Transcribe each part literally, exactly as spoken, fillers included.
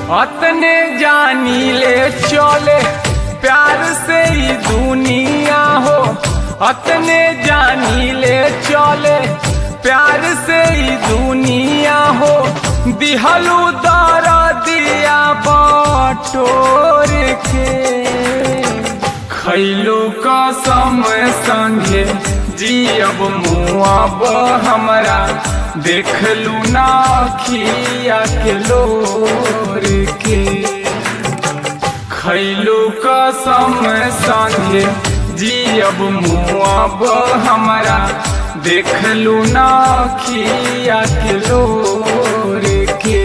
अतने जानी ले चले प्यार से ही दुनिया हो, अतने जानी ले चले प्यार से ही दुनिया हो। दिहलू दर दिया बटोर के, खैलू कसम संगे जियब मुआब हमरा, देखलू ना खिया के लोर के। खैलू कसम संगे जियब मुआब हमरा, देखलू ना खिया के लोर के।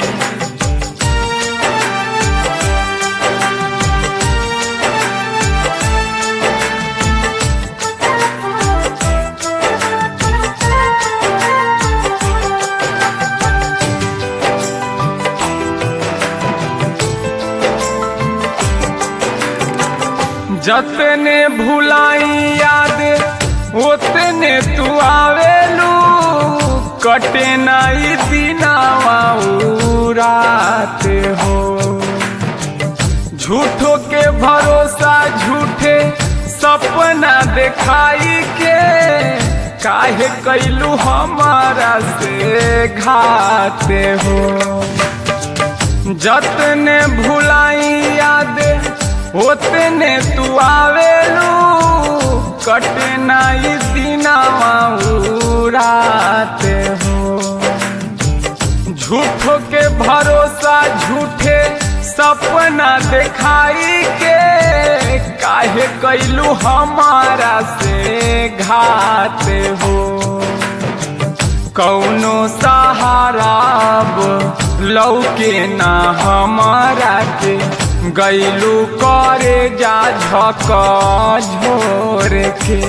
जतने भुलाई याद उतने तू आवेलू, कटे नाई दिनावा रात हो। झूठो के भरोसा झूठे सपना दिखाई के, काहे कैलू हमारा से घात हो। जतने भुलाई याद उतने तू आवेलू, कटे नाई दिनावा रात हो। झूठो के भरोसा झूठे सपना दिखाई के, काहे कैलू हमारा से घात हो। कौनो सहारा लौके ना हमारा के, गैलू करे जा झका झोर के।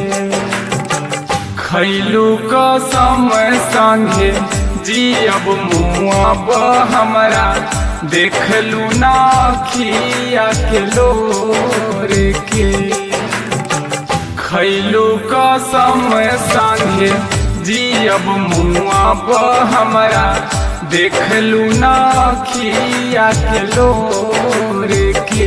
खैलू कसम संगे जियब मुआब हमरा, देखलू ना खिया के लोर के। खैलू कसम संगे जियब मुआब हमरा, देखलू ना खिया के लोर के।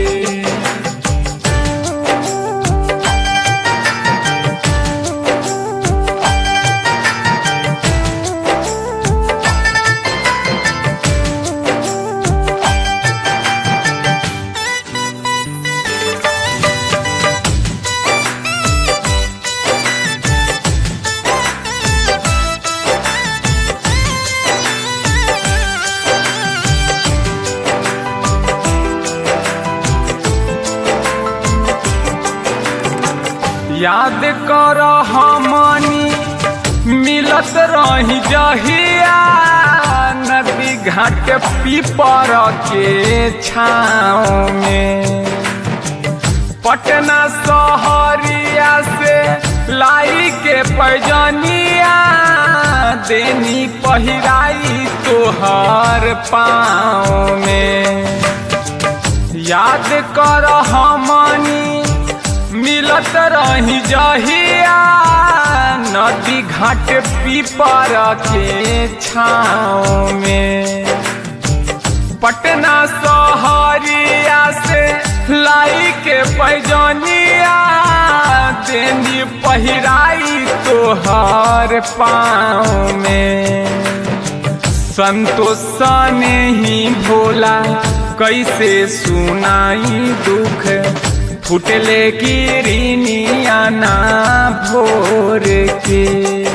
याद कर हमनी मिलत रही जहिया, नदी घाट पीपर के छाँव में। पटना शहरिया से लाई के पैजनिया, देनी पहिराई तोहर पाँव में। याद कर हमनी मिलत रही जहिया, नदी घाट पीपर के छाँव में। पटना शहरिया से लाई के पैजनिया, देनी पहिराई तोहर पाँव में। संतोष ने ही भोला कैसे सुनाई दुख, फुटले गिरनिया ना भोर के।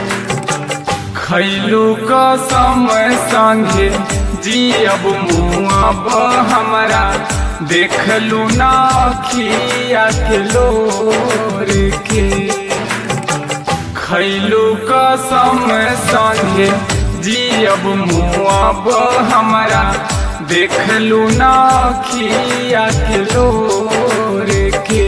खैलू कसम संगे जियब मुआब हमरा, देखलू ना खिया के लोर के। खैलू कसम संगे जियब मुआब हमरा, देखलू ना खिया के लोर के।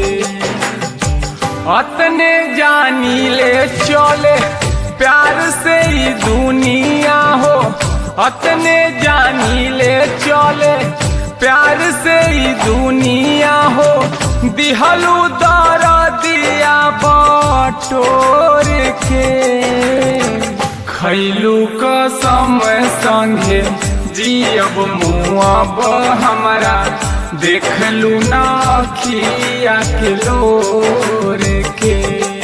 अतने जानी ले चले प्यार से ही दुनिया हो, अतने जानी ले चले प्यार से ही दुनिया हो। दिहलू दर दिया बटोर के, खैलू कसम संगे जियब मुआब हमरा देखलू ना अखिया के लोर के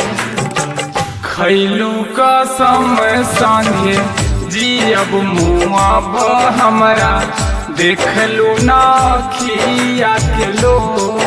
खैलू कसम संगे जियब मुआब हमरा देखलू ना अखिया के लोर